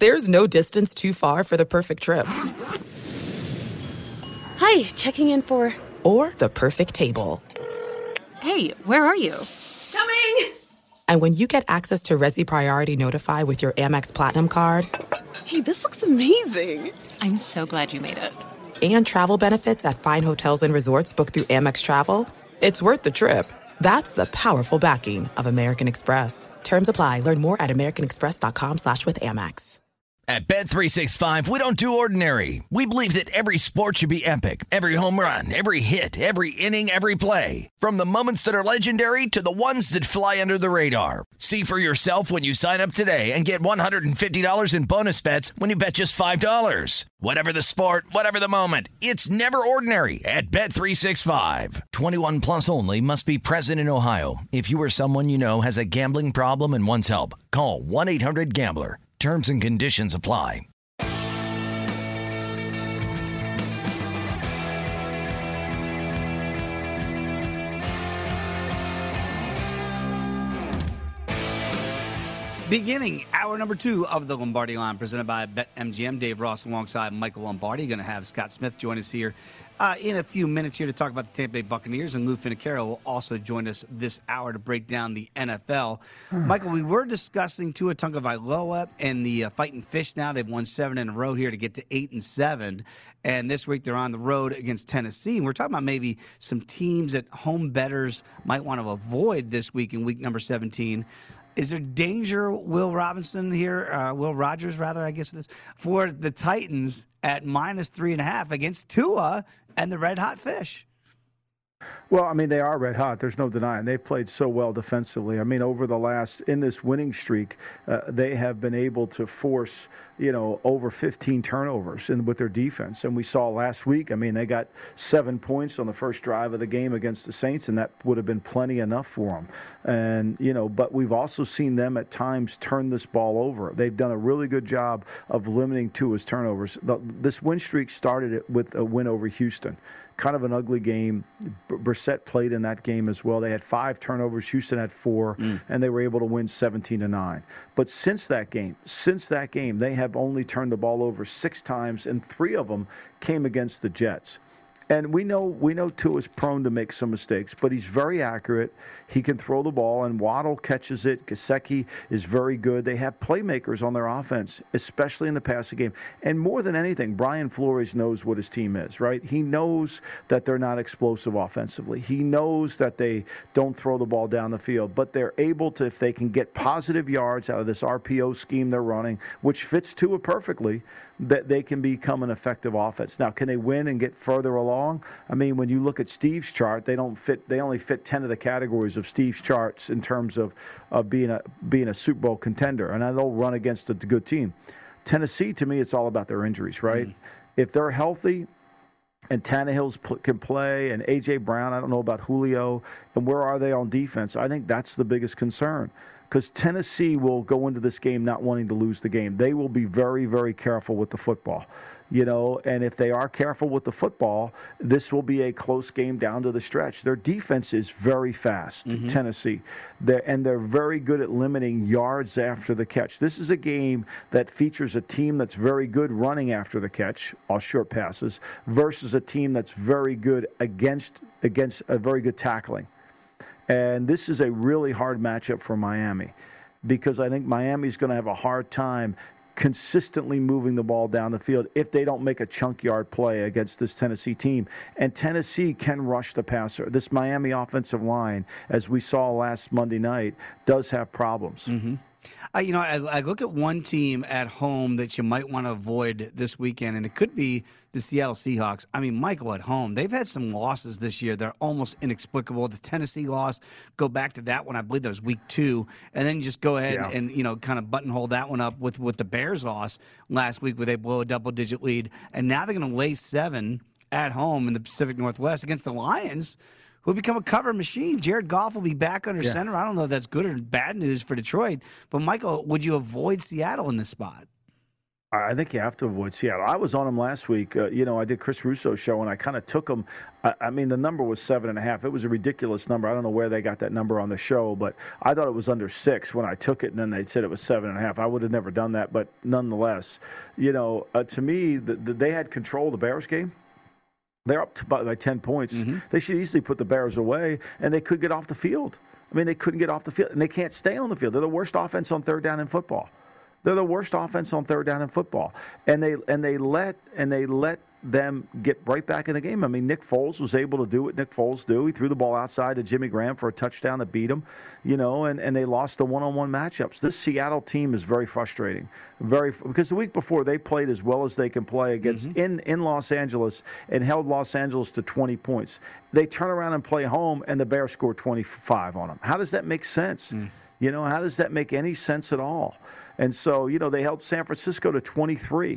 There's no distance too far for the perfect trip. Hi, checking in for... Or the perfect table. Hey, where are you? Coming! And when you get access to Resi Priority Notify with your Amex Platinum card... Hey, this looks amazing. I'm so glad you made it. And travel benefits at fine hotels and resorts booked through Amex Travel, it's worth the trip. That's the powerful backing of American Express. Terms apply. Learn more at americanexpress.com/withAmex. At Bet365, we don't do ordinary. We believe that every sport should be epic. Every home run, every hit, every inning, every play. From the moments that are legendary to the ones that fly under the radar. See for yourself when you sign up today and get $150 in bonus bets when you bet just $5. Whatever the sport, whatever the moment, it's never ordinary at Bet365. 21 plus only. Must be present in Ohio. If you or someone you know has a gambling problem and wants help, call 1-800-GAMBLER. Terms and conditions apply. Beginning hour number 2 of the Lombardi Line, presented by BetMGM. Dave Ross alongside Michael Lombardi. Going to have Scott Smith join us here in a few minutes here to talk about the Tampa Bay Buccaneers, and Lou Finocchiaro will also join us this hour to break down the NFL. Michael, we were discussing Tua Tagovailoa and the Fighting Fish. Now they've won 7 in a row here to get to 8-7, and this week they're on the road against Tennessee. And we're talking about maybe some teams that home bettors might want to avoid this week in week number 17. Is there danger, Will Rogers, I guess it is, for the Titans at -3.5 against Tua and the Red Hot Fish? Well, I mean, they are red hot. There's no denying. They've played so well defensively. I mean, in this winning streak, they have been able to force, over 15 turnovers with their defense. And we saw last week, I mean, they got 7 points on the first drive of the game against the Saints, and that would have been plenty enough for them. And, but we've also seen them at times turn this ball over. They've done a really good job of limiting Tua's turnovers. This win streak started with a win over Houston. Kind of an ugly game. Brissett played in that game as well. They had 5 turnovers. Houston had 4, and they were able to win 17-9. But since that game, they have only turned the ball over 6 times, and 3 of them came against the Jets. And we know Tua is prone to make some mistakes, but he's very accurate. He can throw the ball, and Waddle catches it. Gesicki is very good. They have playmakers on their offense, especially in the passing game. And more than anything, Brian Flores knows what his team is, right? He knows that they're not explosive offensively. He knows that they don't throw the ball down the field, but they're able to, if they can get positive yards out of this RPO scheme they're running, which fits Tua perfectly, that they can become an effective offense. Now, can they win and get further along? I mean, when you look at Steve's chart, they only fit 10 of the categories of Steve's charts in terms of being a Super Bowl contender, and they'll run against a good team. Tennessee, to me, it's all about their injuries, right? If they're healthy and Tannehill can play, and A.J. Brown, I don't know about Julio, and where are they on defense? I think that's the biggest concern. Because Tennessee will go into this game not wanting to lose the game. They will be very, very careful with the football. And if they are careful with the football, this will be a close game down to the stretch. Their defense is very fast, Tennessee. They're very good at limiting yards after the catch. This is a game that features a team that's very good running after the catch, all short passes, versus a team that's very good against a very good tackling. And this is a really hard matchup for Miami because I think Miami's going to have a hard time consistently moving the ball down the field if they don't make a chunk yard play against this Tennessee team. And Tennessee can rush the passer. This Miami offensive line, as we saw last Monday night, does have problems. I look at one team at home that you might want to avoid this weekend, and it could be the Seattle Seahawks. I mean, Michael, at home, they've had some losses this year. They're almost inexplicable. The Tennessee loss, go back to that one. I believe that was week 2. And then just go ahead and, kind of buttonhole that one up with the Bears loss last week where they blow a double-digit lead. And now they're going to lay 7 at home in the Pacific Northwest against the Lions, who will become a cover machine. Jared Goff will be back under center. I don't know if that's good or bad news for Detroit. But, Michael, would you avoid Seattle in this spot? I think you have to avoid Seattle. I was on them last week. I did Chris Russo's show, and I kind of took them. I mean, the number was 7.5. It was a ridiculous number. I don't know where they got that number on the show, but I thought it was under 6 when I took it, and then they said it was 7.5. I would have never done that, but nonetheless, to me, they had control of the Bears game. They're up to by 10 points. Mm-hmm. They should easily put the Bears away, and they could get off the field. I mean, they couldn't get off the field, and they can't stay on the field. They're the worst offense on third down in football. They're the worst offense on third down in football, and they let them get right back in the game. I mean, Nick Foles was able to do what Nick Foles do. He threw the ball outside to Jimmy Graham for a touchdown that beat him, and they lost the one-on-one matchups. This Seattle team is very frustrating, because the week before they played as well as they can play against in Los Angeles and held Los Angeles to 20 points. They turn around and play home, and the Bears score 25 on them. How does that make sense? How does that make any sense at all? And so, they held San Francisco to 23.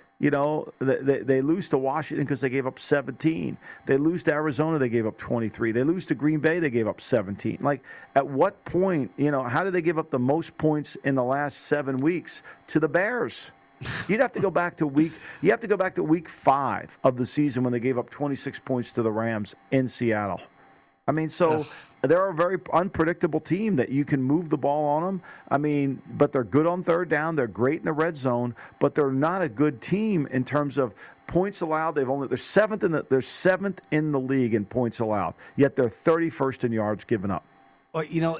They lose to Washington because they gave up 17. They lose to Arizona, they gave up 23. They lose to Green Bay, they gave up 17. Like, at what point, how did they give up the most points in the last 7 weeks to the Bears? You have to go back to week 5 of the season when they gave up 26 points to the Rams in Seattle. I mean, so they're a very unpredictable team that you can move the ball on them. I mean, but they're good on third down. They're great in the red zone, but they're not a good team in terms of points allowed. They're seventh in the league in points allowed. Yet they're 31st in yards given up. Well,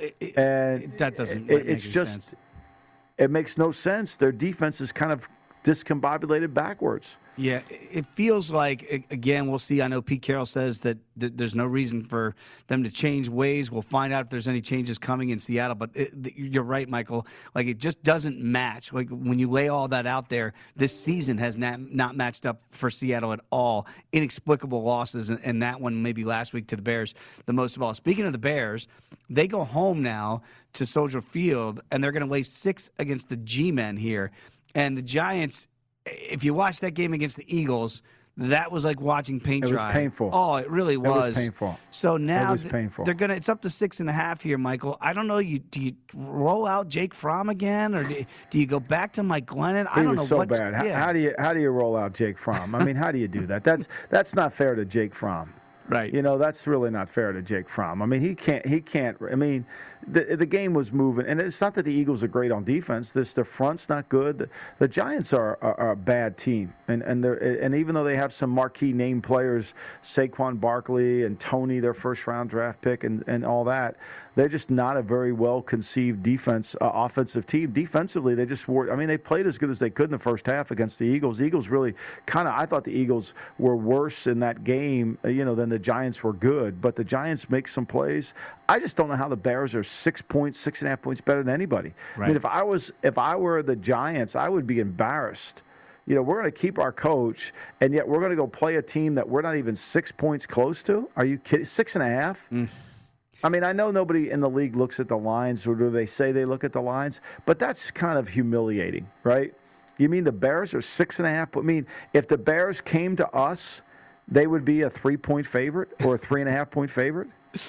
that doesn't make sense. It makes no sense. Their defense is kind of discombobulated backwards. Yeah, it feels like, again, we'll see. I know Pete Carroll says that there's no reason for them to change ways. We'll find out if there's any changes coming in Seattle. But you're right, Michael. Like, it just doesn't match. Like, when you lay all that out there, this season has not matched up for Seattle at all. Inexplicable losses, and that one maybe last week to the Bears the most of all. Speaking of the Bears, they go home now to Soldier Field, and they're going to lay 6 against the G-Men here. And the Giants, if you watch that game against the Eagles, that was like watching paint dry. It was painful. Oh, it really was. It was painful. So now painful. It's up to 6.5 here, Michael. I don't know. Do you roll out Jake Fromm again, or do you go back to Mike Glennon? I don't know. So bad. How do you roll out Jake Fromm? I mean, how do you do that? That's not fair to Jake Fromm. Right. That's really not fair to Jake Fromm. I mean, he can't. I mean, the game was moving, and it's not that the Eagles are great on defense. The front's not good. The Giants are a bad team, and even though they have some marquee name players, Saquon Barkley and Tony, their first-round draft pick, and all that, they're just not a very well-conceived offensive team. Defensively, they just were. I mean, they played as good as they could in the first half against the Eagles. The Eagles really I thought the Eagles were worse in that game, than the Giants were good. But the Giants make some plays. I just don't know how the Bears are 6.5 points better than anybody. Right. I mean, if I were the Giants, I would be embarrassed. We're going to keep our coach, and yet we're going to go play a team that we're not even 6 points close to. Are you kidding? 6.5? I mean, I know nobody in the league looks at the lines, or do they say they look at the lines? But that's kind of humiliating, right? You mean the Bears are 6.5? I mean, if the Bears came to us, they would be a 3-point favorite or a 3.5-point favorite?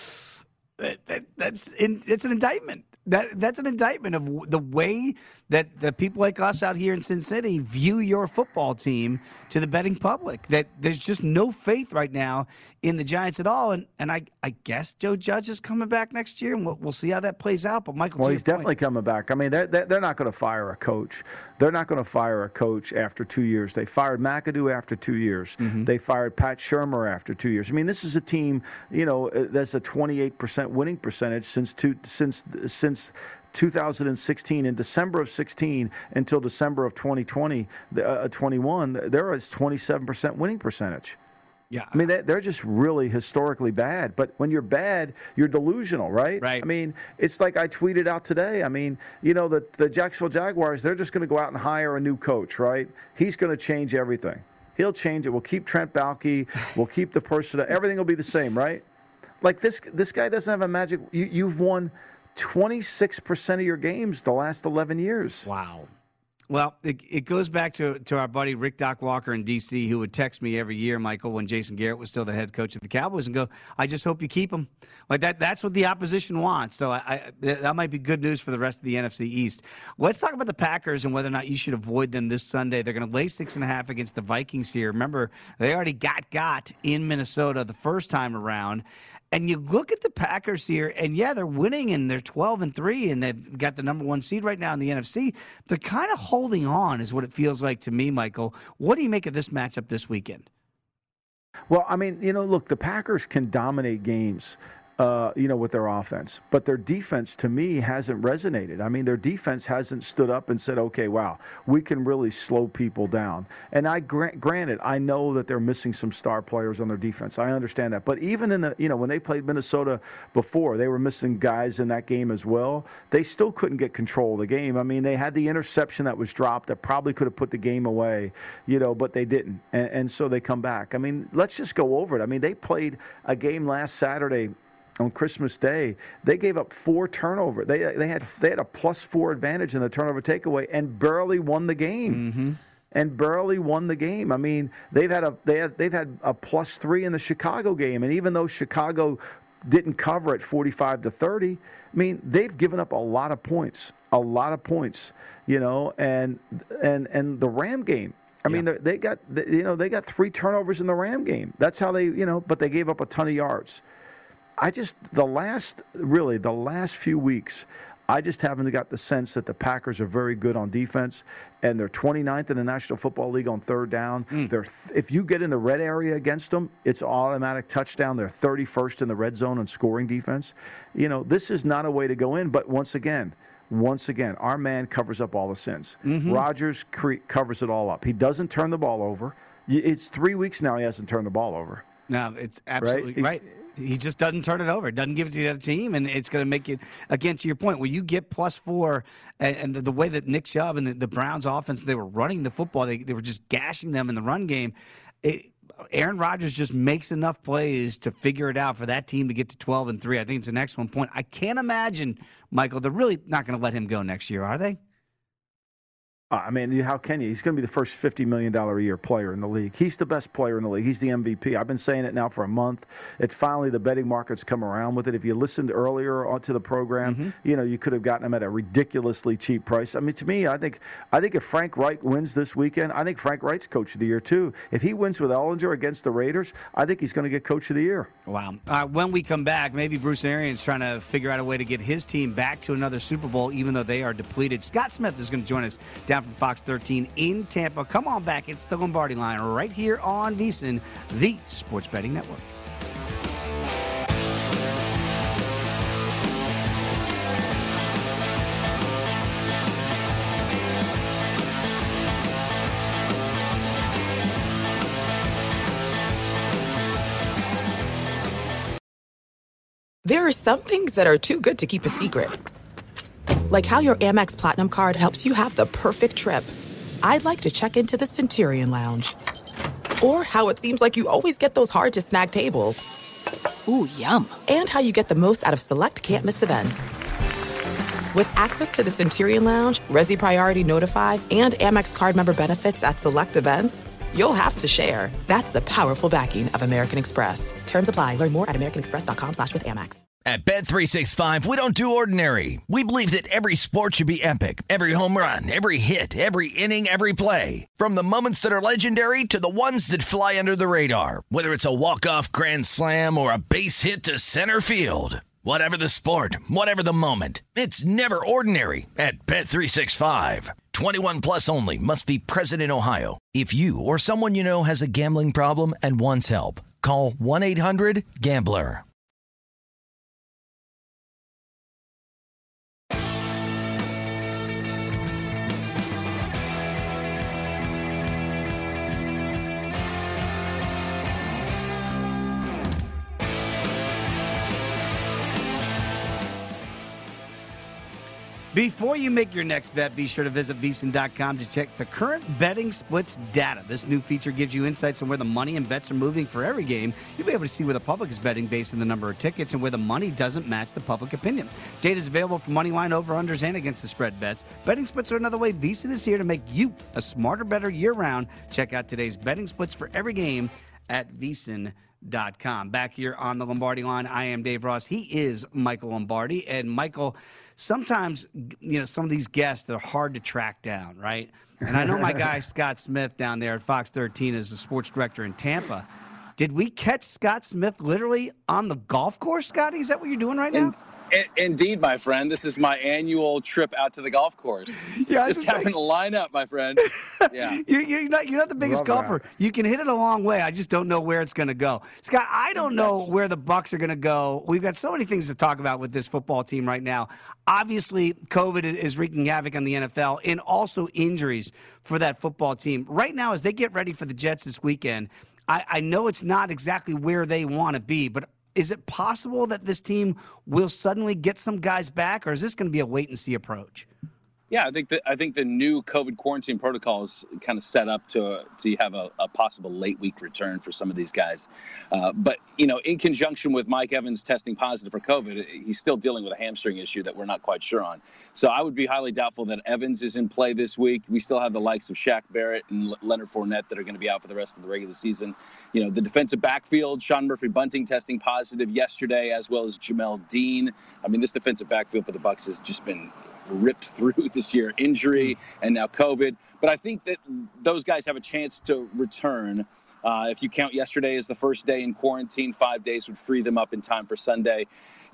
It's an indictment. That's an indictment of the way that the people like us out here in Cincinnati view your football team to the betting public. That there's just no faith right now in the Giants at all. And I guess Joe Judge is coming back next year, and we'll see how that plays out. But Michael, he's definitely coming back. I mean, they're not going to fire a coach. They're not going to fire a coach after 2 years. They fired McAdoo after 2 years. Mm-hmm. They fired Pat Shurmur after 2 years. I mean, this is a team, that's a 28% winning percentage since 2016. In December of 16 until December of 2020, 21, there was 27% winning percentage. Yeah, I mean, they're just really historically bad. But when you're bad, you're delusional, right? Right. I mean, it's like I tweeted out today. I mean, the Jacksonville Jaguars, they're just going to go out and hire a new coach, right? He's going to change everything. He'll change it. We'll keep Trent Baalke. We'll keep the personnel. Everything will be the same, right? Like this guy doesn't have a magic. You've won 26% of your games the last 11 years. Wow. Well, it goes back to our buddy Rick Doc Walker in D.C., who would text me every year, Michael, when Jason Garrett was still the head coach of the Cowboys, and go, I just hope you keep him. Like that's what the opposition wants. So that might be good news for the rest of the NFC East. Let's talk about the Packers and whether or not you should avoid them this Sunday. They're going to lay 6.5 against the Vikings here. Remember, they already got in Minnesota the first time around. And you look at the Packers here, and yeah, they're winning, and they're 12-3, and they've got the number 1 seed right now in the NFC. They're kind of holding on, is what it feels like to me, Michael. What do you make of this matchup this weekend? Well, I mean, look, the Packers can dominate games, with their offense. But their defense, to me, hasn't resonated. I mean, their defense hasn't stood up and said, okay, wow, we can really slow people down. And granted, I know that they're missing some star players on their defense. I understand that. But even in when they played Minnesota before, they were missing guys in that game as well. They still couldn't get control of the game. I mean, they had the interception that was dropped that probably could have put the game away, but they didn't. And so they come back. I mean, let's just go over it. I mean, they played a game last Saturday on Christmas Day. They gave up 4 turnovers. They had a +4 advantage in the turnover takeaway and barely won the game. Mm-hmm. And barely won the game. I mean, they've had a +3 in the Chicago game, and even though Chicago didn't cover at 45-30, I mean, they've given up a lot of points, and the Ram game. I mean, they got 3 turnovers in the Ram game. That's how they, but they gave up a ton of yards. The last few weeks, I just haven't got the sense that the Packers are very good on defense, and they're 29th in the National Football League on third down. If you get in the red area against them, it's automatic touchdown. They're 31st in the red zone on scoring defense. This is not a way to go in, but once again, our man covers up all the sins. Mm-hmm. Rodgers covers it all up. He doesn't turn the ball over. It's 3 weeks now he hasn't turned the ball over. No, it's absolutely right. He just doesn't turn it over. Doesn't give it to the other team, and it's going to make it, again, to your point, where you get +4, and the way that Nick Chubb and the Browns offense, they were running the football, they were just gashing them in the run game. Aaron Rodgers just makes enough plays to figure it out for that team to get to 12-3. I think it's an excellent point. I can't imagine, Michael, they're really not going to let him go next year, are they? I mean, how can you? He's going to be the first $50 million a year player in the league. He's the best player in the league. He's the MVP. I've been saying it now for a month. Finally, the betting market's come around with it. If you listened earlier onto the program, you could have gotten him at a ridiculously cheap price. I mean, to me, I think if Frank Reich wins this weekend, I think Frank Reich's coach of the year too. If he wins with Ehlinger against the Raiders, I think he's going to get coach of the year. Wow. When we come back, maybe Bruce Arians trying to figure out a way to get his team back to another Super Bowl, even though they are depleted. Scott Smith is going to join us down from Fox 13 in Tampa. Come on back. It's the Lombardi Line right here on VSiN, the Sports Betting Network. There are some things that are too good to keep a secret. Like how your Amex Platinum card helps you have the perfect trip. I'd like to check into the Centurion Lounge. Or how it seems like you always get those hard-to-snag tables. Ooh, yum. And how you get the most out of select can't-miss events. With access to the Centurion Lounge, Resi Priority Notified, and Amex card member benefits at select events, you'll have to share. That's the powerful backing of American Express. Terms apply. Learn more at americanexpress.com/withAmex. At Bet365, we don't do ordinary. We believe that every sport should be epic. Every home run, every hit, every inning, every play. From the moments that are legendary to the ones that fly under the radar. Whether it's a walk-off grand slam or a base hit to center field. Whatever the sport, whatever the moment. It's never ordinary at Bet365. 21 plus only. Must be present in Ohio. If you or someone you know has a gambling problem and wants help, call 1-800-GAMBLER. Before you make your next bet, be sure to visit VSiN.com to check the current betting splits data. This new feature gives you insights on where the money and bets are moving for every game. You'll be able to see where the public is betting based on the number of tickets and where the money doesn't match the public opinion. Data is available for money line over-unders and against the spread bets. Betting splits are another way VSiN is here to make you a smarter, better year-round. Check out today's betting splits for every game at VSiN.com. Back here on the Lombardi line, I am Dave Ross. He is Michael Lombardi. And Michael, sometimes, some of these guests are hard to track down, right? And I know my guy Scott Smith down there at Fox 13 is the sports director in Tampa. Did we catch Scott Smith literally on the golf course, Scotty? Is that what you're doing right now? Indeed, my friend. This is my annual trip out to the golf course. Yeah, just having to line up, my friend. Yeah, you're not the biggest golfer. That. You can hit it a long way. I just don't know where it's going to go. Scott, I don't know where the Bucs are going to go. We've got so many things to talk about with this football team right now. Obviously, COVID is wreaking havoc on the NFL and also injuries for that football team. Right now, as they get ready for the Jets this weekend, I know it's not exactly where they want to be, but is it possible that this team will suddenly get some guys back, or is this going to be a wait-and-see approach? Yeah, I think the new COVID quarantine protocol is kind of set up to have a possible late week return for some of these guys. But, in conjunction with Mike Evans testing positive for COVID, he's still dealing with a hamstring issue that we're not quite sure on. So I would be highly doubtful that Evans is in play this week. We still have the likes of Shaq Barrett and Leonard Fournette that are going to be out for the rest of the regular season. The defensive backfield, Sean Murphy-Bunting testing positive yesterday, as well as Jamel Dean. I mean, this defensive backfield for the Bucs has just been ripped through this year, injury and now COVID. But I think that those guys have a chance to return. If you count yesterday as the first day in quarantine, 5 days would free them up in time for Sunday.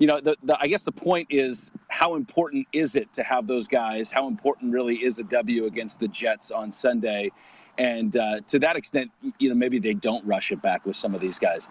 I guess the point is, how important is it to have those guys? How important really is a W against the Jets on Sunday? And to that extent, maybe they don't rush it back with some of these guys.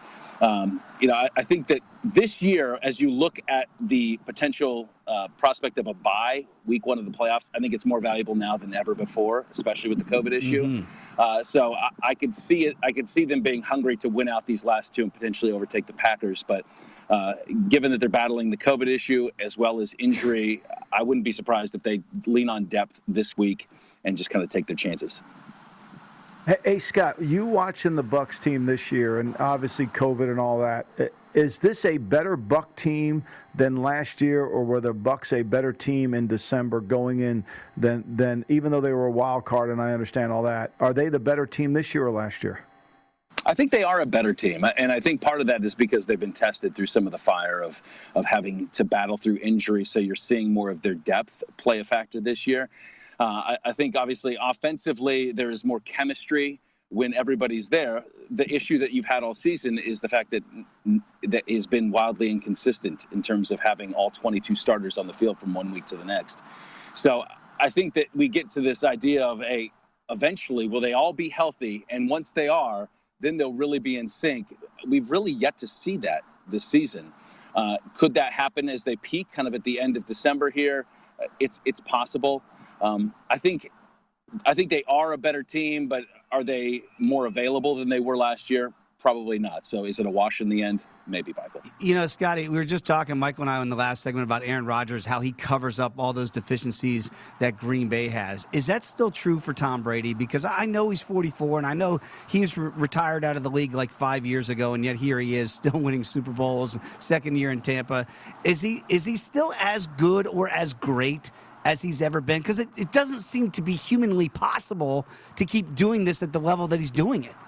I think that this year, as you look at the potential prospect of a bye week one of the playoffs, I think it's more valuable now than ever before, especially with the COVID issue. Mm-hmm. So I could see it. I could see them being hungry to win out these last two and potentially overtake the Packers. But given that they're battling the COVID issue as well as injury, I wouldn't be surprised if they lean on depth this week and just kind of take their chances. Hey, Scott, you watching the Bucs team this year, and obviously COVID and all that. Is this a better Buck team than last year, or were the Bucs a better team in December going in than even though they were a wild card, and I understand all that? Are they the better team this year or last year? I think they are a better team, and I think part of that is because they've been tested through some of the fire of having to battle through injury, so you're seeing more of their depth play a factor this year. I think, obviously, offensively, there is more chemistry when everybody's there. The issue that you've had all season is the fact that has been wildly inconsistent in terms of having all 22 starters on the field from 1 week to the next. So I think that we get to this idea of eventually, will they all be healthy? And once they are, then they'll really be in sync. We've really yet to see that this season. Could that happen as they peak kind of at the end of December here? It's possible. I think they are a better team, but are they more available than they were last year? Probably not. So is it a wash in the end? Maybe, Michael. Scotty, we were just talking, Michael and I, in the last segment about Aaron Rodgers, how he covers up all those deficiencies that Green Bay has. Is that still true for Tom Brady? Because I know he's 44, and I know he's retired out of the league like 5 years ago, and yet here he is still winning Super Bowls, second year in Tampa. Is he still as good or as great as he's ever been? Because it doesn't seem to be humanly possible to keep doing this at the level that he's doing it.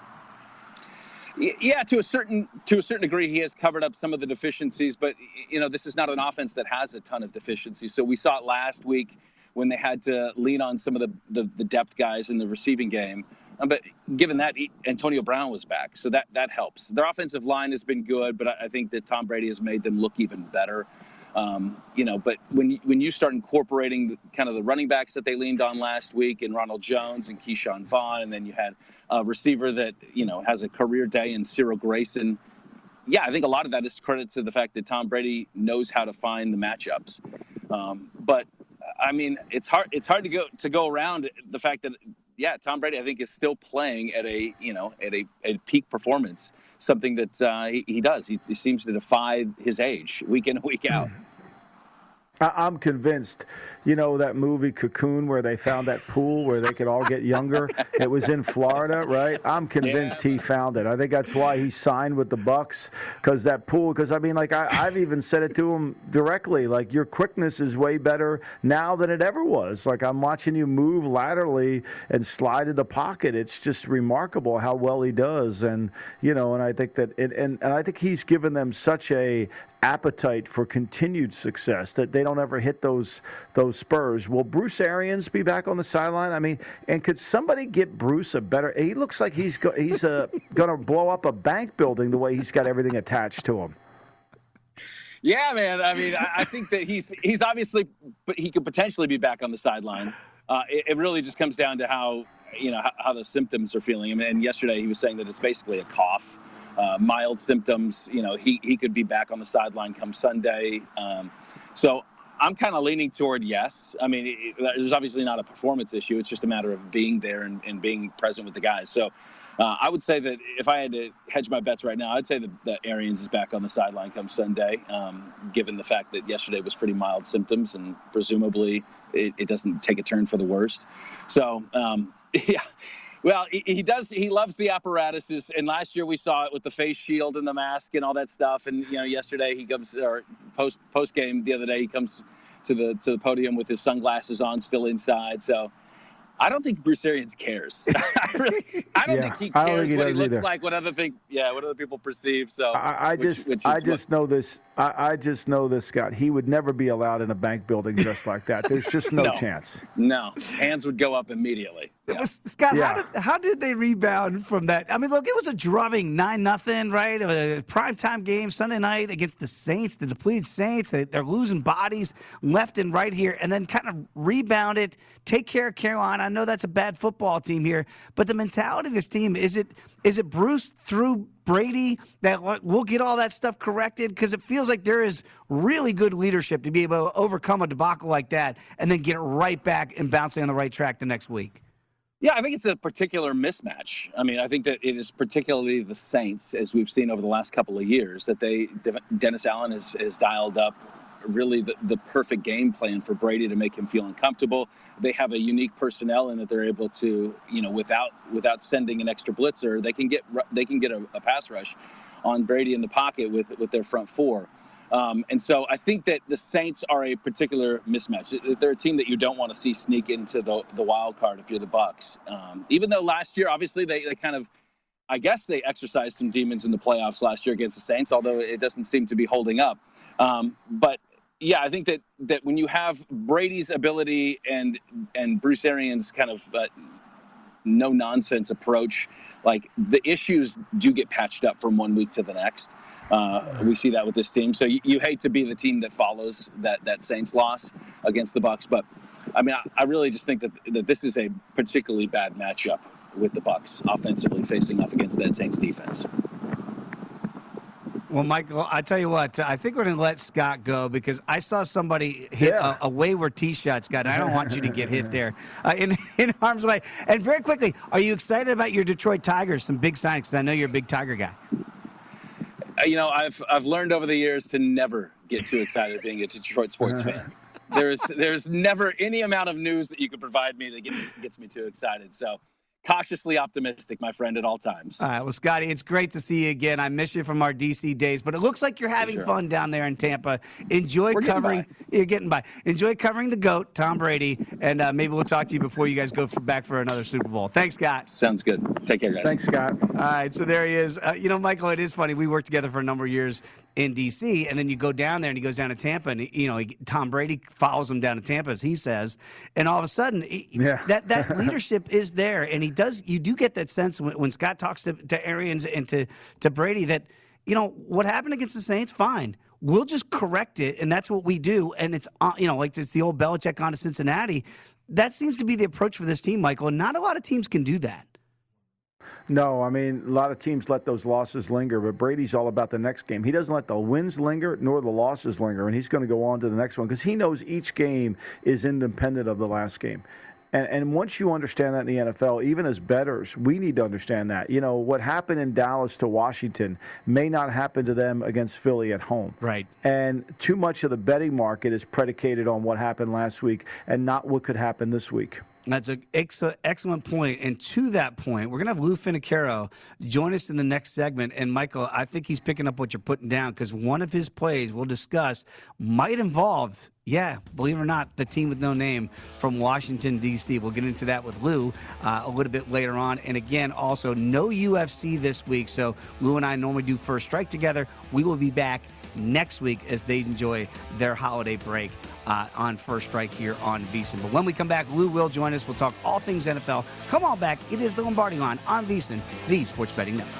Yeah, to a certain degree, he has covered up some of the deficiencies, but this is not an offense that has a ton of deficiencies. So we saw it last week when they had to lean on some of the depth guys in the receiving game. But given that, Antonio Brown was back, so that helps. Their offensive line has been good, but I think that Tom Brady has made them look even better. But when you start incorporating kind of the running backs that they leaned on last week, and Ronald Jones and Keyshawn Vaughn, and then you had a receiver that, has a career day in Cyril Grayson. Yeah, I think a lot of that is credit to the fact that Tom Brady knows how to find the matchups. But I mean, it's hard to go around the fact that, yeah, Tom Brady, I think, is still playing at a peak performance, something that he does. He seems to defy his age week in and week out. I'm convinced. You know that movie Cocoon where they found that pool where they could all get younger? It was in Florida, right? I'm convinced he found it. I think that's why he signed with the Bucks, because that pool. Because, I mean, like, I've even said it to him directly. Like, your quickness is way better now than it ever was. Like, I'm watching you move laterally and slide in the pocket. It's just remarkable how well he does. And, you know, and I think that and I think he's given them such a appetite for continued success that they don't ever hit those spurs. Will Bruce Arians be back on the sideline? I mean, and could somebody get Bruce a better? He looks like he's going to blow up a bank building the way he's got everything attached to him. Yeah, man. I mean, I think that he's obviously, but he could potentially be back on the sideline. It really just comes down to how the symptoms are feeling. I mean, and yesterday he was saying that it's basically a cough. Mild symptoms, he could be back on the sideline come Sunday. So I'm kind of leaning toward yes. I mean, there's obviously not a performance issue. It's just a matter of being there and being present with the guys. So I would say that if I had to hedge my bets right now, I'd say that Arians is back on the sideline come Sunday, given the fact that yesterday was pretty mild symptoms and presumably it doesn't take a turn for the worst. So, yeah. Well, he does. He loves the apparatuses, and last year we saw it with the face shield and the mask and all that stuff. And yesterday he comes, or post game the other day, he comes to the podium with his sunglasses on, still inside. So I don't think Bruce Arians cares. I don't think he cares what he looks like, what other people perceive. So I just know this, Scott. He would never be allowed in a bank building dressed like that. There's just no chance. No, hands would go up immediately. Yeah. Scott, how did they rebound from that? I mean, look, it was a drubbing 9-0, right? A primetime game Sunday night against the Saints, the depleted Saints. They're losing bodies left and right here, and then kind of rebound it, take care of Carolina. I know that's a bad football team here, but the mentality of this team, is it Bruce through Brady that we'll get all that stuff corrected? Because it feels like there is really good leadership to be able to overcome a debacle like that and then get it right back and bouncing on the right track the next week. Yeah, I think it's a particular mismatch. I mean, I think that it is particularly the Saints, as we've seen over the last couple of years, that Dennis Allen has dialed up really the perfect game plan for Brady to make him feel uncomfortable. They have a unique personnel in that they're able to, without sending an extra blitzer, they can get a pass rush on Brady in the pocket with their front four. And so I think that the Saints are a particular mismatch. They're a team that you don't want to see sneak into the wild card if you're the Bucs. Even though last year, obviously, they kind of, I guess they exercised some demons in the playoffs last year against the Saints, although it doesn't seem to be holding up. But yeah, I think that when you have Brady's ability and Bruce Arians' kind of no nonsense approach, like the issues do get patched up from one week to the next. We see that with this team. So you hate to be the team that follows that Saints loss against the Bucs, but I mean, I really just think that this is a particularly bad matchup with the Bucs offensively facing off against that Saints defense. Well, Michael, I tell you what, I think we're going to let Scott go because I saw somebody hit a wayward tee shot, Scott, and I don't want you to get hit there in harm's way. And very quickly, are you excited about your Detroit Tigers, some big signings? Because I know you're a big Tiger guy. I've learned over the years to never get too excited being a Detroit sports fan. There's never any amount of news that you could provide me that gets me too excited. So cautiously optimistic, my friend, at all times. All right. Well, Scotty, it's great to see you again. I miss you from our D.C. days, but it looks like you're having fun down there in Tampa. You're getting by. Enjoy covering the GOAT, Tom Brady, and maybe we'll talk to you before you guys go back for another Super Bowl. Thanks, Scott. Sounds good. Take care, guys. Thanks, Scott. All right. So there he is. Michael, it is funny. We worked together for a number of years in D.C., and then you go down there, and he goes down to Tampa, and, Tom Brady follows him down to Tampa, as he says, and all of a sudden, that leadership is there, and you do get that sense when Scott talks to Arians and to Brady that, what happened against the Saints, fine. We'll just correct it, and that's what we do, and it's, like it's the old Belichick on to Cincinnati. That seems to be the approach for this team, Michael, and not a lot of teams can do that. No, I mean, a lot of teams let those losses linger, but Brady's all about the next game. He doesn't let the wins linger nor the losses linger, and he's going to go on to the next one because he knows each game is independent of the last game. And once you understand that in the NFL, even as bettors, we need to understand that. You know, what happened in Dallas to Washington may not happen to them against Philly at home. Right. And too much of the betting market is predicated on what happened last week and not what could happen this week. That's an excellent point. And to that point, we're going to have Lou Finocchiaro join us in the next segment. And, Michael, I think he's picking up what you're putting down because one of his plays we'll discuss might involve, believe it or not, the team with no name from Washington, D.C. We'll get into that with Lou a little bit later on. And, again, also no UFC this week. So Lou and I normally do First Strike together. We will be back next week as they enjoy their holiday break on First Strike here on VSiN. But when we come back, Lou will join us. We'll talk all things NFL. Come on back. It is the Lombardi Line on VSiN, the Sports Betting Network.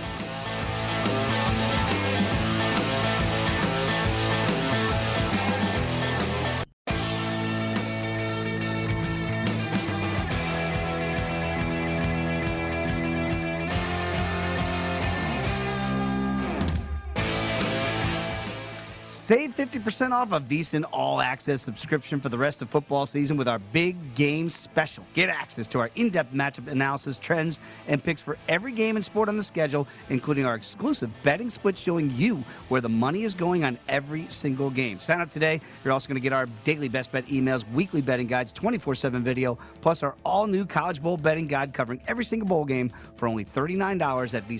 Save 50% off a VSiN All-Access subscription for the rest of football season with our Big Game Special. Get access to our in-depth matchup analysis, trends, and picks for every game and sport on the schedule, including our exclusive betting split showing you where the money is going on every single game. Sign up today. You're also going to get our daily best bet emails, weekly betting guides, 24/7 video, plus our all-new College Bowl betting guide covering every single bowl game for only $39 at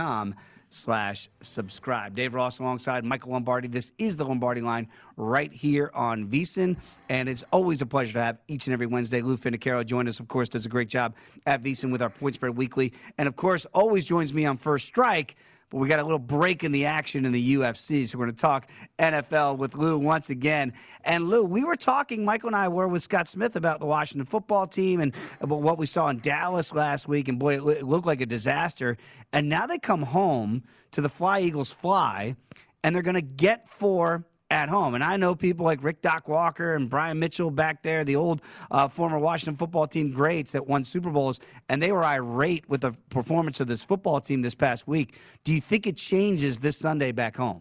VSiN.com/subscribe. Dave Ross alongside Michael Lombardi. This is the Lombardi Line right here on VSiN, and it's always a pleasure to have each and every Wednesday Lou Finocchiaro join us. Of course, does a great job at VSiN with our Point Spread Weekly, and of course, always joins me on First Strike. But we got a little break in the action in the UFC, so we're going to talk NFL with Lou once again. And Lou, we were talking, Michael and I were with Scott Smith about the Washington football team and about what we saw in Dallas last week, and boy, it looked like a disaster. And now they come home to the Fly Eagles Fly, and they're going to get 4 at home. And I know people like Rick Doc Walker and Brian Mitchell back there, the old former Washington football team greats that won Super Bowls, and they were irate with the performance of this football team this past week. Do you think it changes this Sunday back home?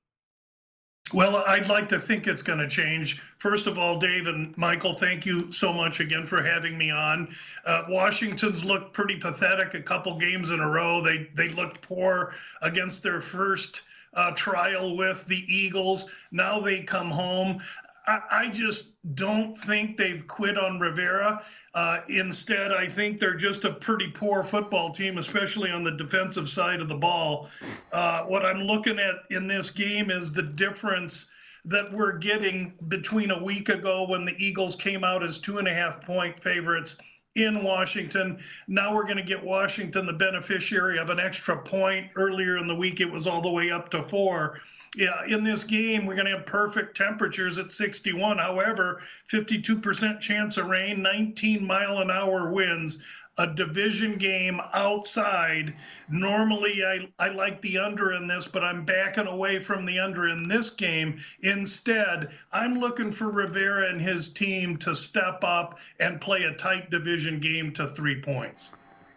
Well, I'd like to think it's going to change. First of all, Dave and Michael, thank you so much again for having me on. Washington's looked pretty pathetic a couple games in a row. They looked poor against their first trial with the Eagles. Now they come home. I just don't think they've quit on Rivera. Instead, I think they're just a pretty poor football team, especially on the defensive side of the ball. What I'm looking at in this game is the difference that we're getting between a week ago when the Eagles came out as 2.5-point favorites in Washington. Now we're going to get Washington the beneficiary of an extra point. Earlier in the week, it was all the way up to 4. Yeah, in this game, we're going to have perfect temperatures at 61. However, 52% chance of rain, 19-mile-an-hour winds. A division game outside. Normally, I like the under in this, but I'm backing away from the under in this game. Instead, I'm looking for Rivera and his team to step up and play a tight division game to 3 points.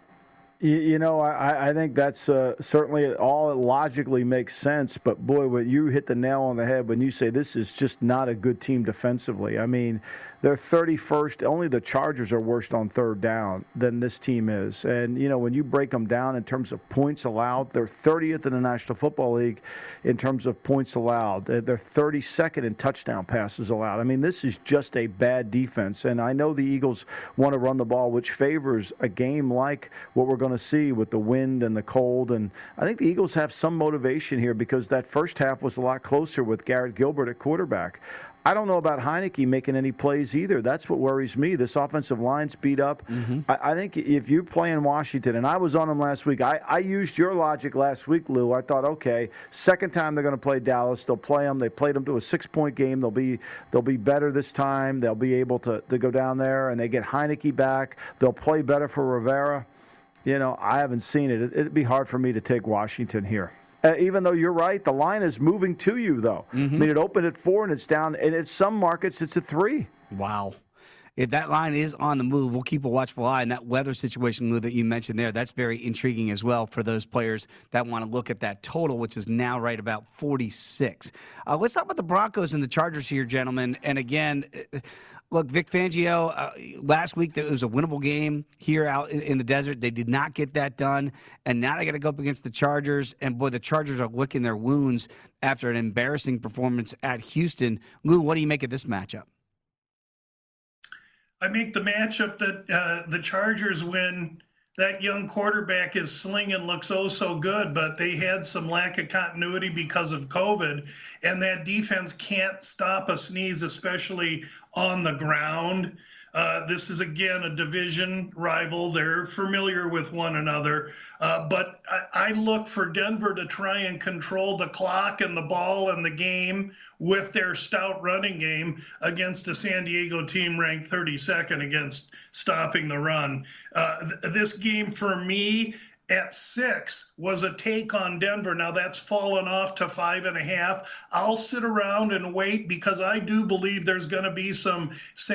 You know, I think that's certainly all logically makes sense. But, boy, when you hit the nail on the head when you say this is just not a good team defensively. I mean, they're 31st. Only the Chargers are worse on third down than this team is. And, you know, when you break them down in terms of points allowed, they're 30th in the National Football League in terms of points allowed. They're 32nd in touchdown passes allowed. I mean, this is just a bad defense. And I know the Eagles want to run the ball, which favors a game like what we're going to see with the wind and the cold. And I think the Eagles have some motivation here because that first half was a lot closer with Garrett Gilbert at quarterback. I don't know about Heineke making any plays either. That's what worries me. This offensive line's beat up. Mm-hmm. I think if you play in Washington, and I was on them last week, I used your logic last week, Lou. I thought, okay, second time they're going to play Dallas. They'll play them. They played them to a 6-point game. They'll be better this time. They'll be able to go down there, and they get Heineke back. They'll play better for Rivera. You know, I haven't seen it. It'd be hard for me to take Washington here. Even though you're right, the line is moving to you, though. Mm-hmm. I mean, it opened at 4, and it's down. And in some markets, it's at 3. Wow. if that line is on the move, we'll keep a watchful eye. And that weather situation, Lou, that you mentioned there, that's very intriguing as well for those players that want to look at that total, which is now right about 46. Let's talk about the Broncos and the Chargers here, gentlemen. And again, look, Vic Fangio, last week it was a winnable game here out in the desert. They did not get that done, and now they got to go up against the Chargers. And, boy, the Chargers are licking their wounds after an embarrassing performance at Houston. Lou, what do you make of this matchup? I make the matchup that the Chargers win. That young quarterback is slinging, looks oh so good, but they had some lack of continuity because of COVID, and that defense can't stop a sneeze, especially on the ground. This is, again, a division rival. They're familiar with one another. But I look for Denver to try and control the clock and the ball and the game with their stout running game against a San Diego team ranked 32nd against stopping the run. This game, for me, at 6 was a take on Denver. Now that's fallen off to 5.5. I'll sit around and wait because I do believe there's going to be some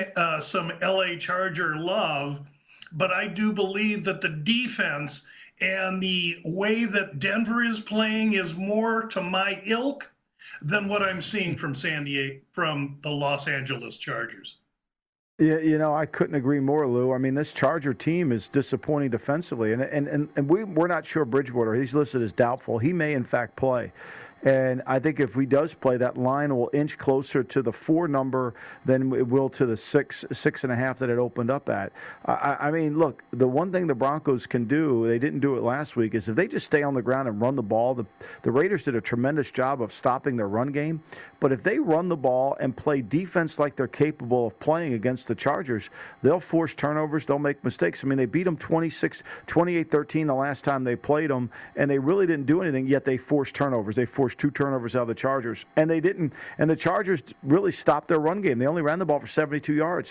LA Charger love, but I do believe that the defense and the way that Denver is playing is more to my ilk than what I'm seeing from from the Los Angeles Chargers. Yeah, I couldn't agree more, Lou. I mean, this Charger team is disappointing defensively, and we're not sure Bridgewater. He's listed as doubtful. He may, in fact, play. And I think if he does play, that line will inch closer to the 4 number than it will to the 6.5 that it opened up at. I mean, look, the one thing the Broncos can do, they didn't do it last week, is if they just stay on the ground and run the ball, the Raiders did a tremendous job of stopping their run game. But if they run the ball and play defense like they're capable of playing against the Chargers, they'll force turnovers, they'll make mistakes. I mean, they beat them 28-13 the last time they played them, and they really didn't do anything, yet they forced turnovers. They forced 2 turnovers out of the Chargers, and they didn't. And the Chargers really stopped their run game. They only ran the ball for 72 yards.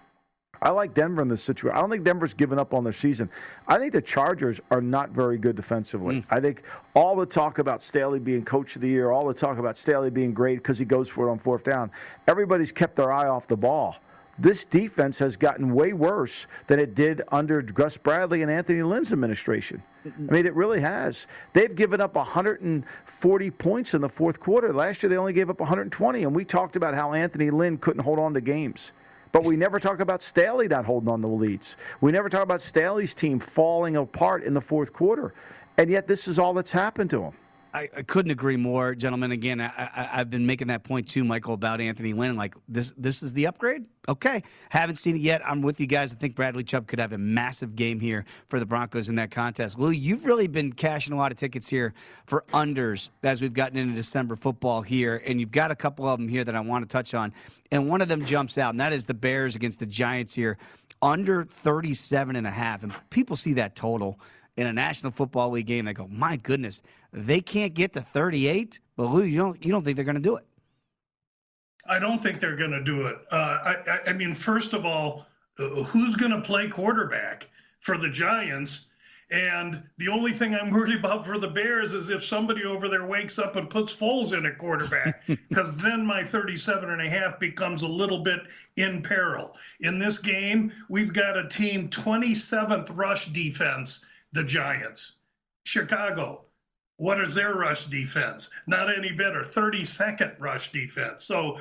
I like Denver in this situation. I don't think Denver's given up on their season. I think the Chargers are not very good defensively. I think all the talk about Staley being coach of the year, all the talk about Staley being great because he goes for it on 4th down, everybody's kept their eye off the ball. This defense has gotten way worse than it did under Gus Bradley and Anthony Lynn's administration. I mean, it really has. They've given up 140 points in the 4th quarter. Last year, they only gave up 120, and we talked about how Anthony Lynn couldn't hold on to games. But we never talk about Staley not holding on to leads. We never talk about Staley's team falling apart in the 4th quarter. And yet this is all that's happened to him. I couldn't agree more, gentlemen. Again, I've been making that point too, Michael, about Anthony Lynn. Like, this is the upgrade? Okay. Haven't seen it yet. I'm with you guys. I think Bradley Chubb could have a massive game here for the Broncos in that contest. Lou, you've really been cashing a lot of tickets here for unders as we've gotten into December football here, and you've got a couple of them here that I want to touch on. And one of them jumps out, and that is the Bears against the Giants here, under 37.5. And people see that total in a National Football League game. They go, my goodness, they can't get to 38? But Lou, you don't think they're going to do it? I don't think they're going to do it. I mean, first of all, who's going to play quarterback for the Giants? And the only thing I'm worried about for the Bears is if somebody over there wakes up and puts Foles in at quarterback, because then my 37.5 becomes a little bit in peril. In this game, we've got a team 27th rush defense, the Giants. Chicago, what is their rush defense? Not any better, 32nd rush defense. So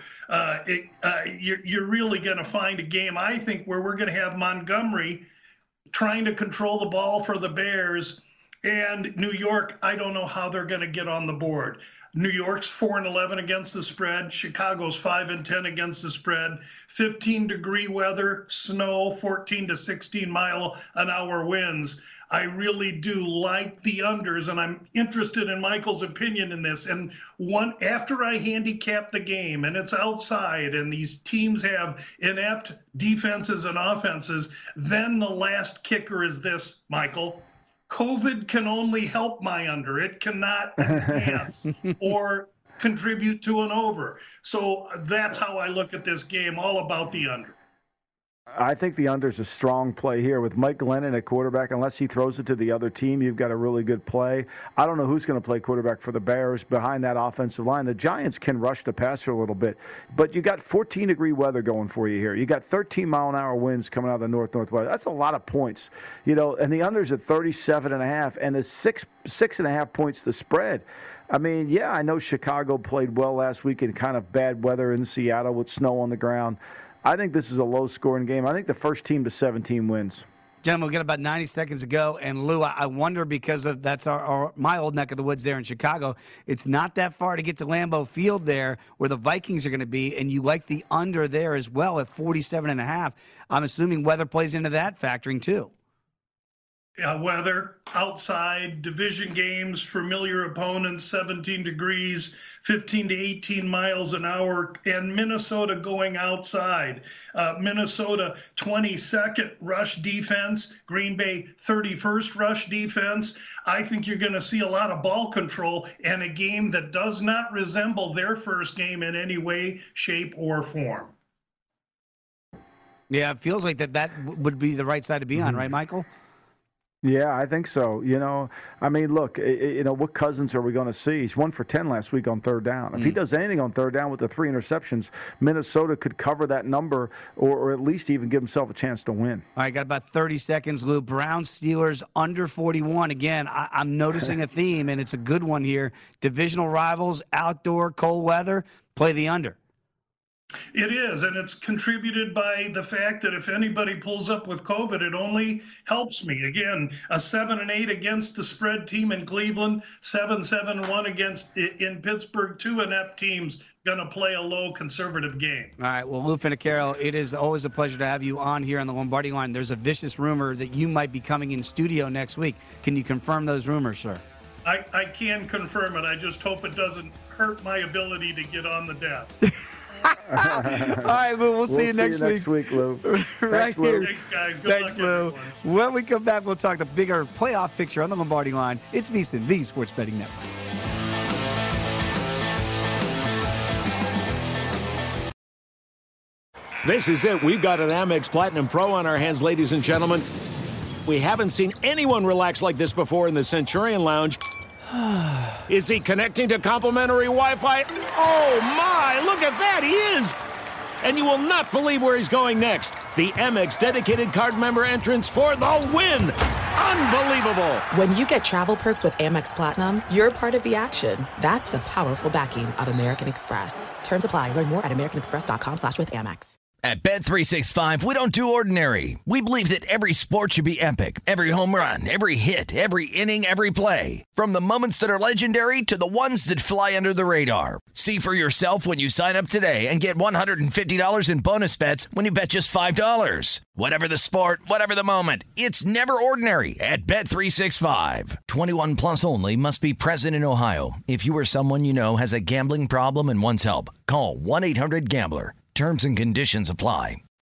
you're really going to find a game, I think, where we're going to have Montgomery trying to control the ball for the Bears, and New York, I don't know how they're going to get on the board. New York's 4-11 against the spread. Chicago's 5-10 against the spread. 15-degree weather, snow, 14 to 16 mile an hour winds. I really do like the unders, and I'm interested in Michael's opinion in this. And after I handicap the game, and it's outside, and these teams have inept defenses and offenses, then the last kicker is this, Michael. COVID can only help my under. It cannot enhance or contribute to an over. So that's how I look at this game, all about the under. I think the under's a strong play here with Mike Glennon at quarterback. Unless he throws it to the other team, you've got a really good play. I don't know who's going to play quarterback for the Bears behind that offensive line. The Giants can rush the passer a little bit, but you got 14-degree weather going for you here. You got 13-mile-an-hour winds coming out of the northwest. That's a lot of points, and the under's at 37.5, and it's 6.5 points the spread. I mean, yeah, I know Chicago played well last week in kind of bad weather in Seattle with snow on the ground. I think this is a low-scoring game. I think the first team to 17 wins. Gentlemen, we got about 90 seconds to go. And, Lou, I wonder because of that's my old neck of the woods there in Chicago, it's not that far to get to Lambeau Field there where the Vikings are going to be, and you like the under there as well at 47.5. I'm assuming weather plays into that factoring too. Weather, outside, division games, familiar opponents, 17 degrees, 15 to 18 miles an hour, and Minnesota going outside. Minnesota 22nd rush defense, Green Bay 31st rush defense. I think you're going to see a lot of ball control and a game that does not resemble their first game in any way, shape, or form. Yeah, it feels like that would be the right side to be on, right, Michael? Yeah, I think so. I mean, look, what Cousins are we going to see? He's 1 for 10 last week on third down. If he does anything on third down with the 3 interceptions, Minnesota could cover that number or at least even give himself a chance to win. All right, got about 30 seconds, Lou. Browns, Steelers, under 41. Again, I'm noticing a theme, and it's a good one here. Divisional rivals, outdoor, cold weather, play the under. It is, and it's contributed by the fact that if anybody pulls up with COVID, it only helps me. Again, a 7-8 against the spread team in Cleveland, 7-7-1 against in Pittsburgh. 2 inept teams going to play a low conservative game. All right, well, Lou Finocchiaro, it is always a pleasure to have you on here on the Lombardi Line. There's a vicious rumor that you might be coming in studio next week. Can you confirm those rumors, sir? I can confirm it. I just hope it doesn't hurt my ability to get on the desk. All right, Lou, we'll see you next week, Lou. Right here. Thanks, guys. Good Thanks, luck, Lou. everyone. When we come back, we'll talk the bigger playoff picture on the Lombardi Line. It's VSiN, the Sports Betting Network. This is it. We've got an Amex Platinum Pro on our hands, ladies and gentlemen. We haven't seen anyone relax like this before in the Centurion Lounge. Is he connecting to complimentary Wi-Fi? Oh, my! Look at that! He is! And you will not believe where he's going next. The Amex dedicated card member entrance for the win! Unbelievable! When you get travel perks with Amex Platinum, you're part of the action. That's the powerful backing of American Express. Terms apply. Learn more at americanexpress.com/withAmex. At Bet365, we don't do ordinary. We believe that every sport should be epic. Every home run, every hit, every inning, every play. From the moments that are legendary to the ones that fly under the radar. See for yourself when you sign up today and get $150 in bonus bets when you bet just $5. Whatever the sport, whatever the moment, it's never ordinary at Bet365. 21 plus only. Must be present in Ohio. If you or someone you know has a gambling problem and wants help, call 1-800-GAMBLER. Terms and conditions apply.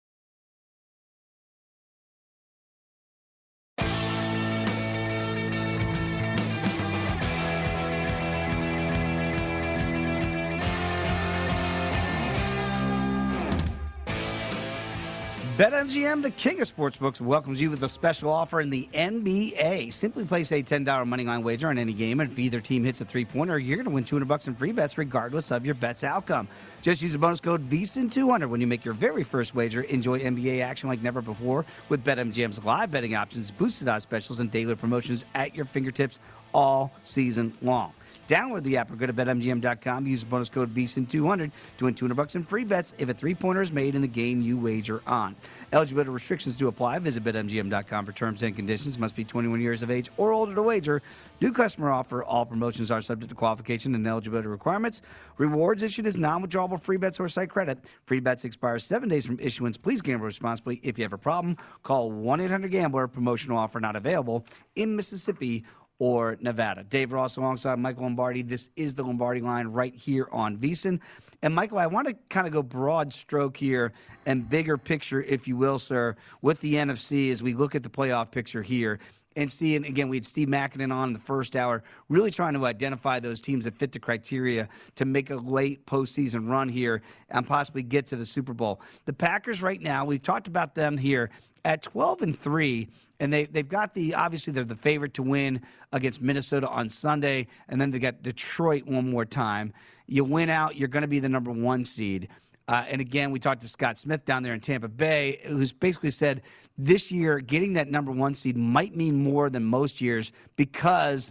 BetMGM, the king of sportsbooks, welcomes you with a special offer in the NBA. Simply place a $10 moneyline wager on any game, and if either team hits a three-pointer, you're going to win $200 in free bets regardless of your bet's outcome. Just use the bonus code VSiN200 when you make your very first wager. Enjoy NBA action like never before with BetMGM's live betting options, boosted odds specials, and daily promotions at your fingertips all season long. Download the app or go to BetMGM.com. Use the bonus code VSiN200 to win $200 in free bets if a three-pointer is made in the game you wager on. Eligibility restrictions do apply. Visit BetMGM.com for terms and conditions. Must be 21 years of age or older to wager. New customer offer. All promotions are subject to qualification and eligibility requirements. Rewards issued as non-withdrawable free bets or site credit. Free bets expire 7 days from issuance. Please gamble responsibly. If you have a problem, call 1-800-GAMBLER. Promotional offer not available in Mississippi or Nevada. Dave Ross alongside Michael Lombardi. This is the Lombardi Line right here on VSiN. And, Michael, I want to kind of go broad stroke here and bigger picture, if you will, sir, with the NFC as we look at the playoff picture here. and seeing, again, we had Steve Mackinnon on in the first hour, really trying to identify those teams that fit the criteria to make a late postseason run here and possibly get to the Super Bowl. The Packers right now, we've talked about them here at 12-3, and they've got obviously they're the favorite to win against Minnesota on Sunday, and then they got Detroit one more time. You win out, you're going to be the number 1 seed. And again, we talked to Scott Smith down there in Tampa Bay, who's basically said this year getting that number 1 seed might mean more than most years because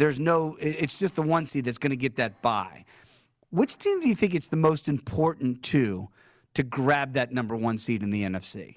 it's just the 1 seed that's going to get that bye. Which team do you think it's the most important to grab that number 1 seed in the NFC?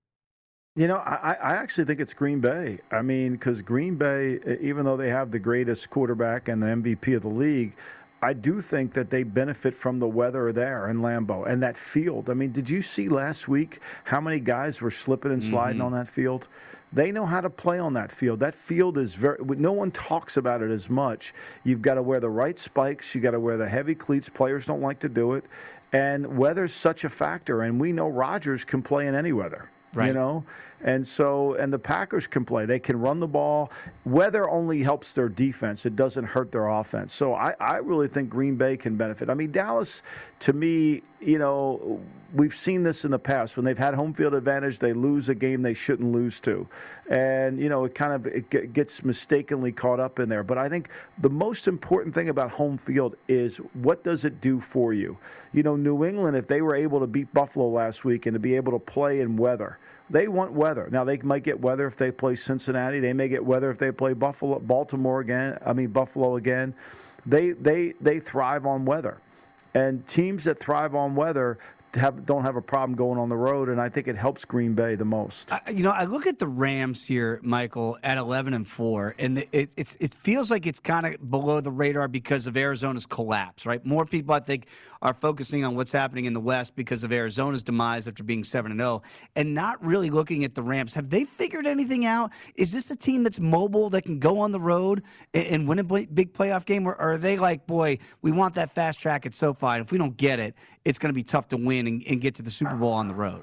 You know, I actually think it's Green Bay. I mean, because Green Bay, even though they have the greatest quarterback and the MVP of the league, I do think that they benefit from the weather there in Lambeau and that field. I mean, did you see last week how many guys were slipping and sliding on that field? They know how to play on that field. That field is no one talks about it as much. You've got to wear the right spikes. You got to wear the heavy cleats. Players don't like to do it. And weather's such a factor. And we know Rodgers can play in any weather. Right. You know, and the Packers can play. They can run the ball. Weather only helps their defense. It doesn't hurt their offense. So I really think Green Bay can benefit. I mean, Dallas, to me, you know, we've seen this in the past. When they've had home field advantage, they lose a game they shouldn't lose to. And, you know, it gets mistakenly caught up in there. But I think the most important thing about home field is what does it do for you? You know, New England, if they were able to beat Buffalo last week and to be able to play in weather, they want weather. Now, they might get weather if they play Cincinnati. They may get weather if they play Buffalo again. They thrive on weather. And teams that thrive on weather don't have a problem going on the road, and I think it helps Green Bay the most. I look at the Rams here, Michael, at 11-4, and it feels like it's kind of below the radar because of Arizona's collapse, right? More people, I think, are focusing on what's happening in the West because of Arizona's demise after being 7-0, and not really looking at the Rams. Have they figured anything out? Is this a team that's mobile, that can go on the road and win a big playoff game, or are they like, boy, we want that fast track at SoFi, and if we don't get it, it's going to be tough to win and get to the Super Bowl on the road?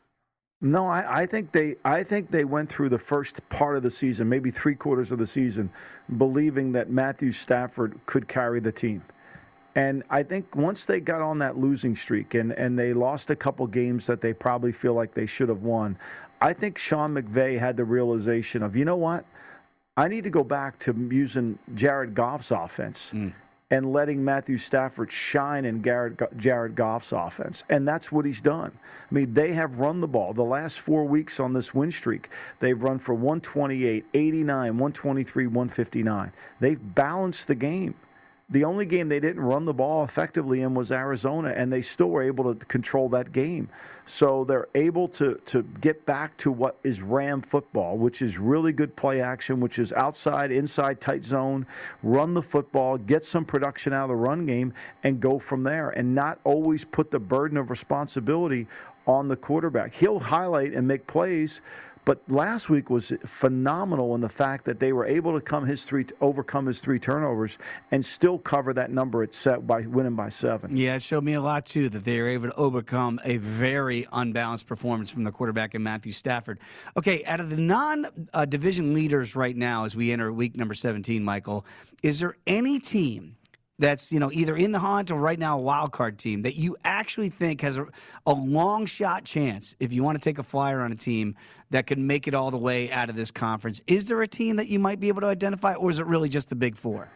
No, I think they went through the first part of the season, maybe 3/4 of the season, believing that Matthew Stafford could carry the team. And I think once they got on that losing streak and they lost a couple games that they probably feel like they should have won, I think Sean McVay had the realization of, you know what? I need to go back to using Jared Goff's offense. And letting Matthew Stafford shine in Jared Goff's offense. And that's what he's done. I mean, they have run the ball. The last 4 weeks on this win streak, they've run for 128, 89, 123, 159. They've balanced the game. The only game they didn't run the ball effectively in was Arizona, and they still were able to control that game. So they're able to get back to what is Ram football, which is really good play action, which is outside, inside, tight zone, run the football, get some production out of the run game, and go from there, and not always put the burden of responsibility on the quarterback. He'll highlight and make plays, but last week was phenomenal in the fact that they were able to overcome his 3 turnovers and still cover that number at set by winning by 7. Yeah, it showed me a lot, too, that they were able to overcome a very unbalanced performance from the quarterback in Matthew Stafford. Okay, out of the non-division leaders right now as we enter week number 17, Michael, is there any team that's, you know, either in the hunt or right now a wild card team that you actually think has a long shot chance, if you want to take a flyer on a team, that could make it all the way out of this conference? Is there a team that you might be able to identify, or is it really just the big 4?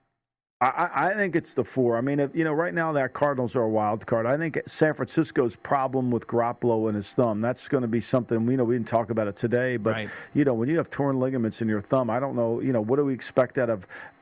I think it's the 4. I mean, right now that Cardinals are a wild card. I think San Francisco's problem with Garoppolo and his thumb, that's going to be something, we didn't talk about it today, but, right. When you have torn ligaments in your thumb, I don't know, what do we expect out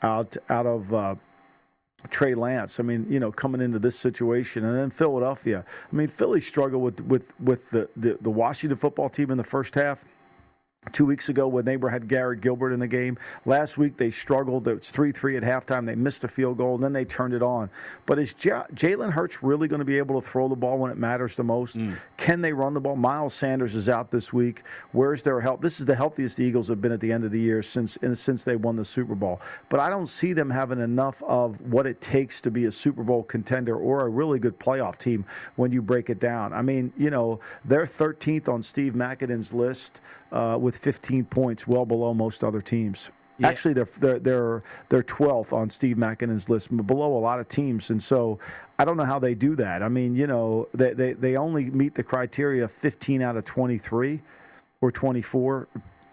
of Trey Lance? I mean, coming into this situation, and then Philadelphia. I mean, Philly struggled with the Washington football team in the first half. 2 weeks ago when they had Garrett Gilbert in the game. Last week they struggled. It was 3-3 at halftime. They missed a field goal, and then they turned it on. But is Jalen Hurts really going to be able to throw the ball when it matters the most? Can they run the ball? Miles Sanders is out this week. Where's their help? This is the healthiest the Eagles have been at the end of the year since they won the Super Bowl. But I don't see them having enough of what it takes to be a Super Bowl contender or a really good playoff team when you break it down. I mean, they're 13th on Steve Makinin's list with 15 points, well below most other teams. Yeah. Actually, they're 12th on Steve McKinnon's list, below a lot of teams, and so I don't know how they do that. I mean, they only meet the criteria 15 out of 23 or 24.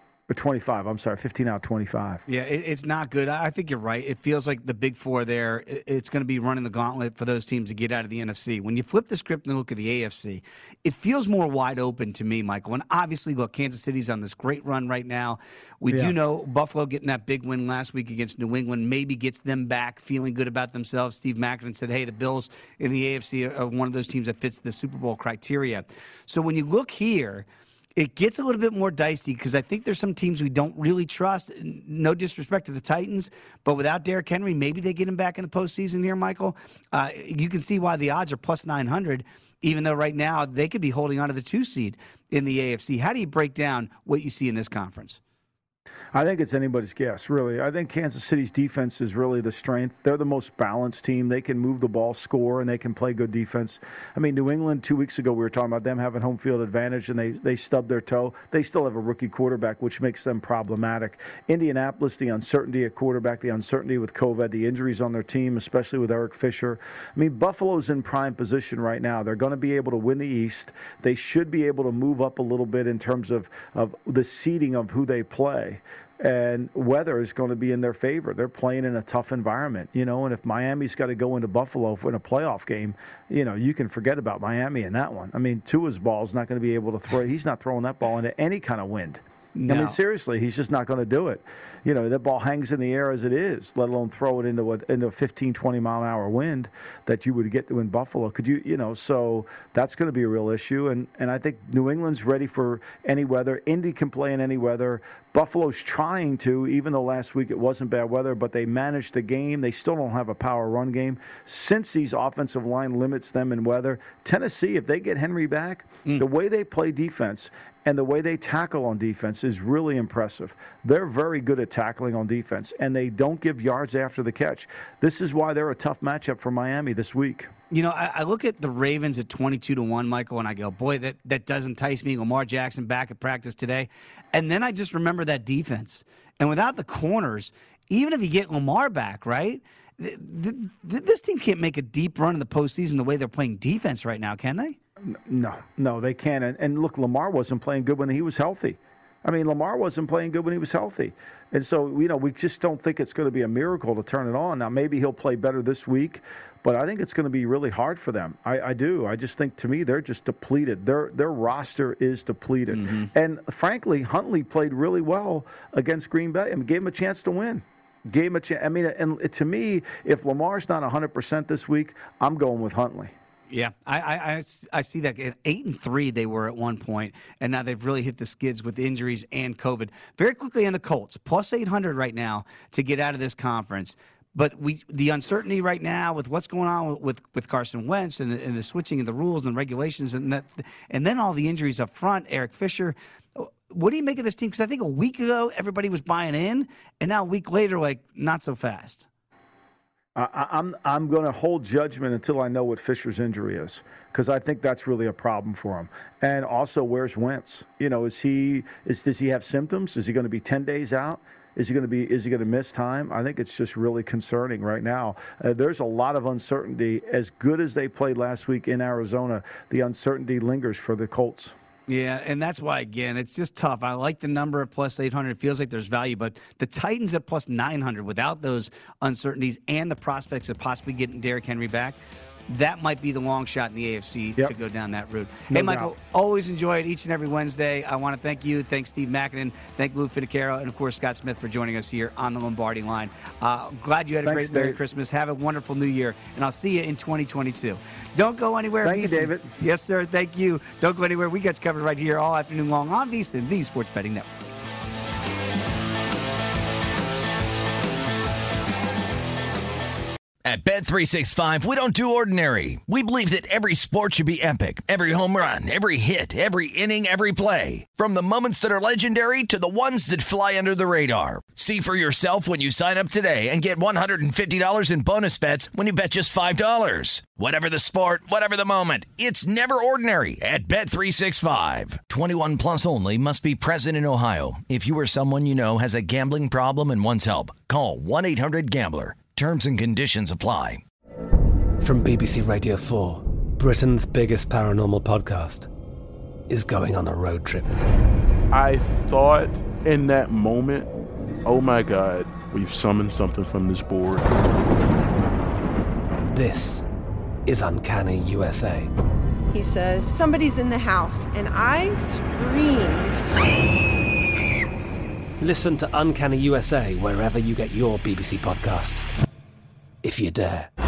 25, I'm sorry, 15 out of 25. Yeah, it's not good. I think you're right. It feels like the big four there, it's going to be running the gauntlet for those teams to get out of the NFC. When you flip the script and look at the AFC, it feels more wide open to me, Michael. And obviously, Kansas City's on this great run right now. We do know Buffalo getting that big win last week against New England maybe gets them back feeling good about themselves. Steve McKinnon said, hey, the Bills in the AFC are one of those teams that fits the Super Bowl criteria. So when you look here, it gets a little bit more dicey because I think there's some teams we don't really trust. No disrespect to the Titans, but without Derrick Henry, maybe they get him back in the postseason here, Michael. You can see why the odds are plus 900, even though right now they could be holding on to the 2 seed in the AFC. How do you break down what you see in this conference? I think it's anybody's guess, really. I think Kansas City's defense is really the strength. They're the most balanced team. They can move the ball, score, and they can play good defense. I mean, New England, 2 weeks ago, we were talking about them having home field advantage, and they stubbed their toe. They still have a rookie quarterback, which makes them problematic. Indianapolis, the uncertainty at quarterback, the uncertainty with COVID, the injuries on their team, especially with Eric Fisher. I mean, Buffalo's in prime position right now. They're going to be able to win the East. They should be able to move up a little bit in terms of the seeding of who they play. And weather is going to be in their favor. They're playing in a tough environment, and if Miami's got to go into Buffalo in a playoff game, you can forget about Miami in that one. I mean, Tua's ball is not going to be able to throw. He's not throwing that ball into any kind of wind. No. I mean, seriously, he's just not going to do it. That ball hangs in the air as it is, let alone throw it into a 15, 20-mile-an-hour wind that you would get to in Buffalo. Could you, so that's going to be a real issue. And I think New England's ready for any weather. Indy can play in any weather. Buffalo's trying to, even though last week it wasn't bad weather, but they managed the game. They still don't have a power run game. Cincy's offensive line limits them in weather. Tennessee, if they get Henry back, the way they play defense and the way they tackle on defense is really impressive. They're very good at tackling on defense, and they don't give yards after the catch. This is why they're a tough matchup for Miami this week. I look at the Ravens at 22-1, Michael, and I go, boy, that does entice me. Lamar Jackson back at practice today. And then I just remember that defense. And without the corners, even if you get Lamar back, right, this team can't make a deep run in the postseason the way they're playing defense right now, can they? No, they can't. And look, Lamar wasn't playing good when he was healthy. I mean, Lamar wasn't playing good when he was healthy. And so, we just don't think it's going to be a miracle to turn it on. Now, maybe he'll play better this week, but I think it's going to be really hard for them. I do. I just think, to me, they're just depleted. Their roster is depleted. Mm-hmm. And, frankly, Huntley played really well against Green Bay. I mean, gave him a chance to win. Gave him a chance. I mean, and to me, if Lamar's not 100% this week, I'm going with Huntley. Yeah, I see that. At 8-3 they were at one point, and now they've really hit the skids with injuries and COVID. Very quickly on the Colts, plus 800 right now to get out of this conference. But the uncertainty right now with what's going on with Carson Wentz and the switching of the rules and regulations and then all the injuries up front, Eric Fisher. What do you make of this team? Because I think a week ago everybody was buying in, and now a week later, not so fast. I'm going to hold judgment until I know what Fisher's injury is, because I think that's really a problem for him. And also, where's Wentz? Does he have symptoms? Is he going to be 10 days out? Is he going to miss time? I think it's just really concerning right now. There's a lot of uncertainty. As good as they played last week in Arizona, the uncertainty lingers for the Colts. Yeah, and that's why, again, it's just tough. I like the number at plus 800. It feels like there's value, but the Titans at plus 900 without those uncertainties and the prospects of possibly getting Derrick Henry back, that might be the long shot in the AFC to go down that route. Hey, Michael, always enjoy it each and every Wednesday. I want to thank you. Thanks, Steve McKinnon. Thank Lou Finicaro, and, of course, Scott Smith for joining us here on the Lombardi Line. Glad you had a great Merry Christmas. Have a wonderful New Year, and I'll see you in 2022. Don't go anywhere. Thank you, David. Yes, sir. Thank you. Don't go anywhere. We got you covered right here all afternoon long on VSiN, the Sports Betting Network. At Bet365, we don't do ordinary. We believe that every sport should be epic. Every home run, every hit, every inning, every play. From the moments that are legendary to the ones that fly under the radar. See for yourself when you sign up today and get $150 in bonus bets when you bet just $5. Whatever the sport, whatever the moment, it's never ordinary at Bet365. 21 plus only. Must be present in Ohio. If you or someone you know has a gambling problem and wants help, call 1-800-GAMBLER. Terms and conditions apply. From BBC Radio 4, Britain's biggest paranormal podcast is going on a road trip. I thought in that moment, oh my God, we've summoned something from this board. This is Uncanny USA. He says, somebody's in the house, and I screamed. Listen to Uncanny USA wherever you get your BBC podcasts, if you dare.